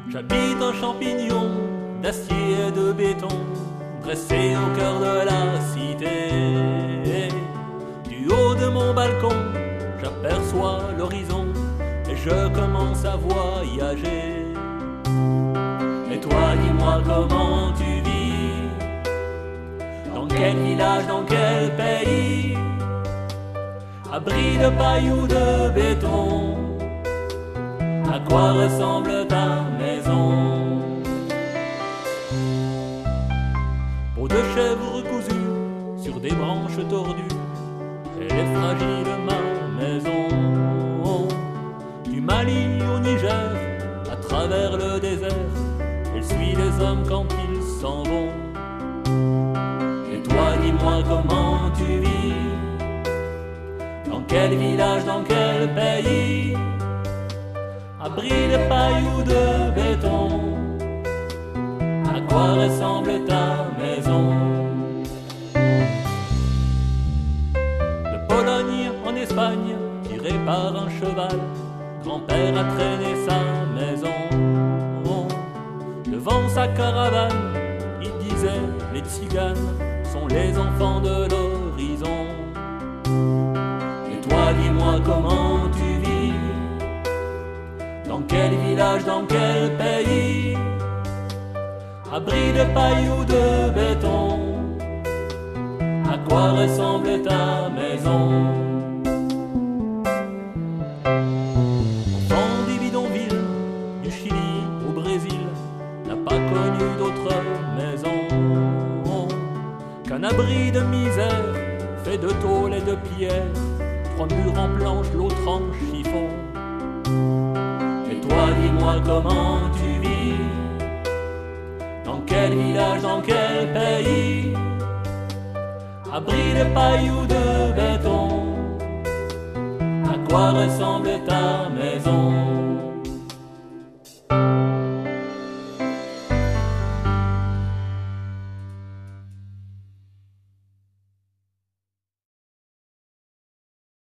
J'habite un champignon d'acier et de béton, dressé au cœur de la cité. Du haut de mon balcon, j'aperçois l'horizon et je commence à voyager. Et toi, dis-moi comment tu vis, dans quel village, dans quel pays, abri de paille ou de béton, à quoi ressemble ta maison? Peau de chèvre cousue sur des branches tordues, elle est fragile ma maison. Du Mali au Niger, à travers le désert, elle suit les hommes quand ils s'en vont. Et toi, dis-moi comment tu vis, dans quel village, dans quel pays, abri de paille ou de béton, à quoi ressemble ta maison? De Pologne en Espagne, tiré par un cheval, grand-père a traîné sa maison. Devant sa caravane, il disait, les tziganes sont les enfants de l'horizon. Et toi, dis-moi comment tu vis, dans quel village, dans quel pays, abri de paille ou de béton, à quoi ressemble ta maison? Enfant des bidonvilles, du Chili au Brésil, n'a pas connu d'autre maison qu'un abri de misère, fait de tôle et de pierre, 3 murs en planche, l'autre en chiffon. Et toi, dis-moi comment tu vis, dans quel village, dans quel pays, abri de paille ou de béton, à quoi ressemble ta maison?